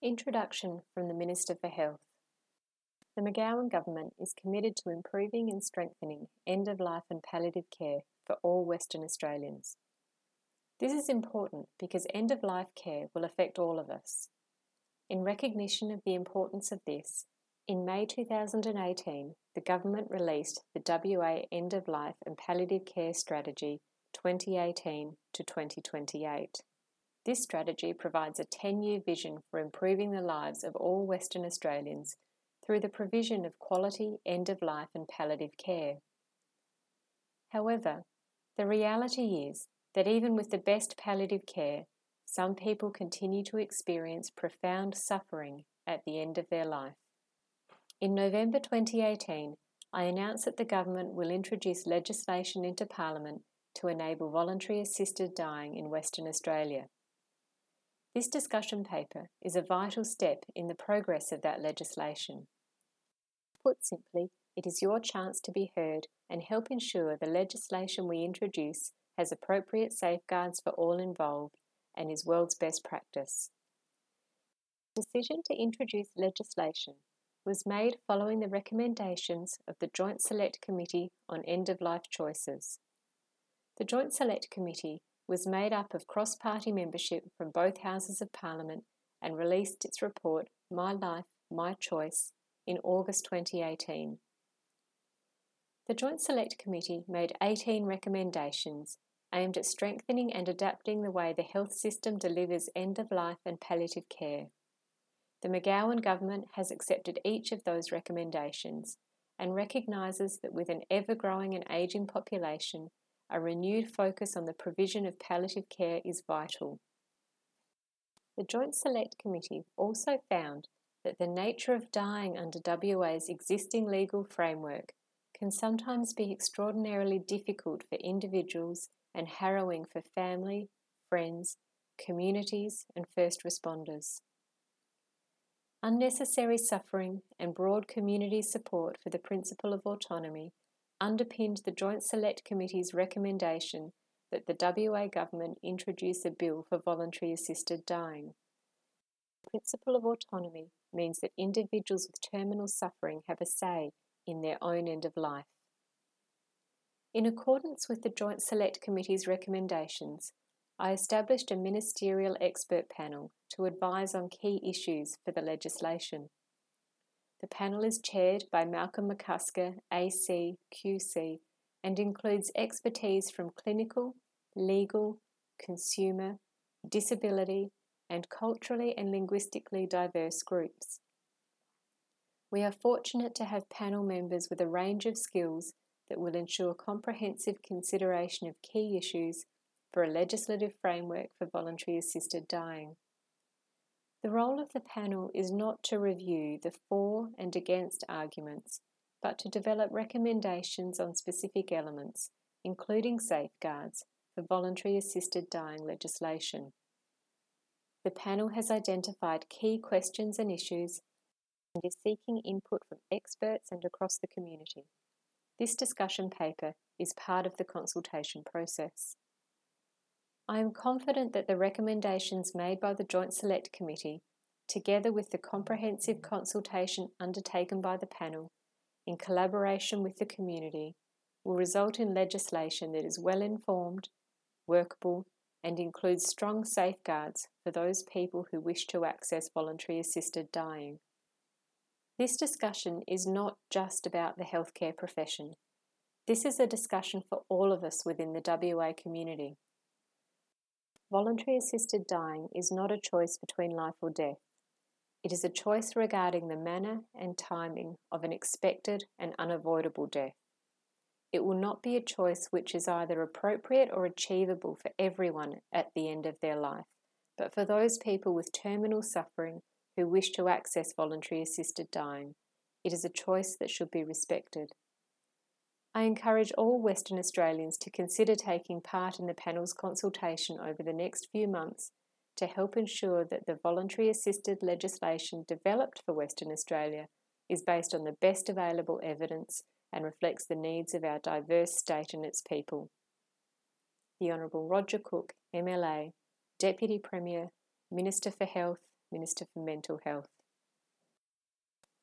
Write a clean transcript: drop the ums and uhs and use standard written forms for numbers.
Introduction from the Minister for Health. The McGowan Government is committed to improving and strengthening end-of-life and palliative care for all Western Australians. This is important because end-of-life care will affect all of us. In recognition of the importance of this, in May 2018, the Government released the WA End-of-Life and Palliative Care Strategy 2018 to 2028. This strategy provides a 10-year vision for improving the lives of all Western Australians through the provision of quality end-of-life and palliative care. However, the reality is that even with the best palliative care, some people continue to experience profound suffering at the end of their life. In November 2018, I announced that the Government will introduce legislation into Parliament to enable voluntary assisted dying in Western Australia. This discussion paper is a vital step in the progress of that legislation. Put simply, it is your chance to be heard and help ensure the legislation we introduce has appropriate safeguards for all involved and is world's best practice. The decision to introduce legislation was made following the recommendations of the Joint Select Committee on End-of-Life Choices. The Joint Select Committee was made up of cross-party membership from both Houses of Parliament and released its report, My Life, My Choice, in August 2018. The Joint Select Committee made 18 recommendations aimed at strengthening and adapting the way the health system delivers end-of-life and palliative care. The McGowan Government has accepted each of those recommendations and recognises that with an ever-growing and ageing population, a renewed focus on the provision of palliative care is vital. The Joint Select Committee also found that the nature of dying under WA's existing legal framework can sometimes be extraordinarily difficult for individuals and harrowing for family, friends, communities and first responders. Unnecessary suffering and broad community support for the principle of autonomy underpinned the Joint Select Committee's recommendation that the WA Government introduce a bill for voluntary assisted dying. The principle of autonomy means that individuals with terminal suffering have a say in their own end of life. In accordance with the Joint Select Committee's recommendations, I established a ministerial expert panel to advise on key issues for the legislation. The panel is chaired by Malcolm McCusker, AC, QC, and includes expertise from clinical, legal, consumer, disability, and culturally and linguistically diverse groups. We are fortunate to have panel members with a range of skills that will ensure comprehensive consideration of key issues for a legislative framework for voluntary assisted dying. The role of the panel is not to review the for and against arguments, but to develop recommendations on specific elements, including safeguards, for voluntary assisted dying legislation. The panel has identified key questions and issues and is seeking input from experts and across the community. This discussion paper is part of the consultation process. I am confident that the recommendations made by the Joint Select Committee, together with the comprehensive consultation undertaken by the panel, in collaboration with the community, will result in legislation that is well informed, workable, and includes strong safeguards for those people who wish to access voluntary assisted dying. This discussion is not just about the healthcare profession. This is a discussion for all of us within the WA community. Voluntary assisted dying is not a choice between life or death. It is a choice regarding the manner and timing of an expected and unavoidable death. It will not be a choice which is either appropriate or achievable for everyone at the end of their life, but for those people with terminal suffering who wish to access voluntary assisted dying, it is a choice that should be respected. I encourage all Western Australians to consider taking part in the panel's consultation over the next few months to help ensure that the voluntary assisted legislation developed for Western Australia is based on the best available evidence and reflects the needs of our diverse state and its people. The Honourable Roger Cook, MLA, Deputy Premier, Minister for Health, Minister for Mental Health.